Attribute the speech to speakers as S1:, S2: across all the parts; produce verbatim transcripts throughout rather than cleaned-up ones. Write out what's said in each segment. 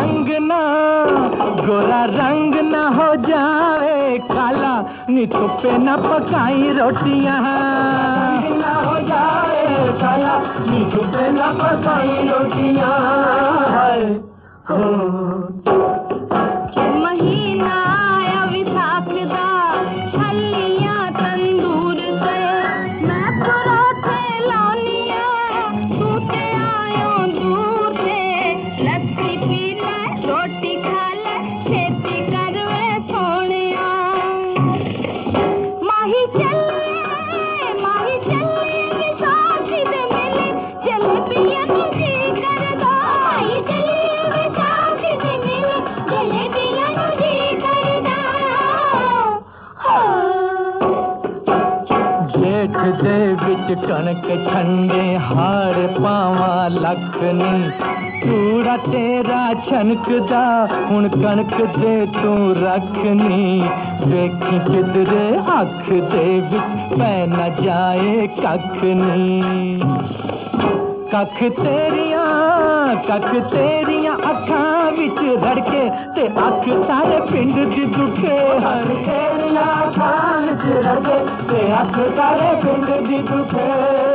S1: रंग ना गोरा रंग ना हो जाए काला, नी धुपे न पकाई रोटियां ना हो जाए काला, नी धुपे न पकाई रोटियां।
S2: महीना आया विसाख दा, छलियां तंदूर से, मैं पराठे लानिया, तू ते आयो दूर से। लस्सी पी ले, रोटी खा ले, खेती कर वे सोनिया। माही चलिए माही चलिए विसाखी दे मेले, जलेबियां नु जी करदा। माही चलिए विसाखी दे मेले, जलेबियां नु जी करदा।
S1: जेठ दे विच कणक छंडे हार पावा लख नी, तूड़ा तेरा छनकदा हुण कणक दे तू रखनी। वेखी किधरे अख दे विच पै न जाए कख नी। कख तेरियां कख तेरियां अखां विच रड़के, ते अख सारे पिंड दी दुखे। हर तेरियां अखां विच रड़के, ते अख सारे पिंड दी दुखे।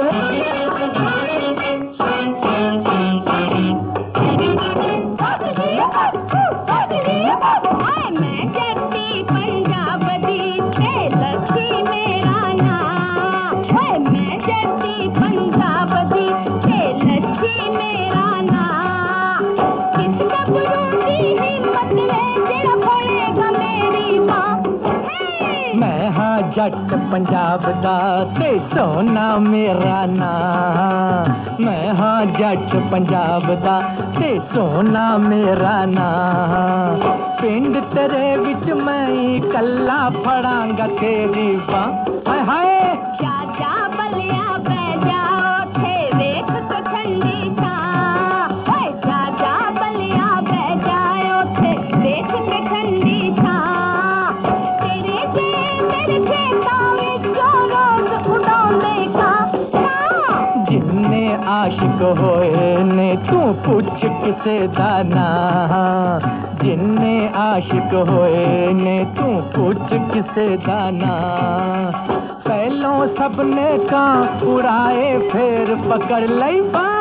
S2: मैं जट्टी पंजाब दी, ते लस्सी मेरा नाम। मैं जट्टी पंजाब दी, ते लस्सी मेरा नाम। किस गबरू दी हिम्मत वे, जेड़ा फड़ेगा मेरी मां।
S1: मैं हाँ जट पंजाब दा, ते सोना मेरा नाम। मैं हाँ जट पंजाब दा, ते सोना मेरा नाम। पिंड तेरे विच मैं कल्ला फड़ांगा तेरी बांह। हाय हाय
S2: जा जा बलिया बह जा, ओठे वेख तो ठंडी छां। ओए जा जा बलिया बह जा, ओठे वेख के ठंडी छां। तेरे जे मेरे खेतां विचों रोज उड़ाउंदे खां।
S1: जिन्ने आशिक होए ने तू पुछ किसे दा नां। जिन्ने आशिक होए ने तू पुछ किसे दा नां। पहलों सबने कां उड़ाए, फिर पकड़ लई बांह।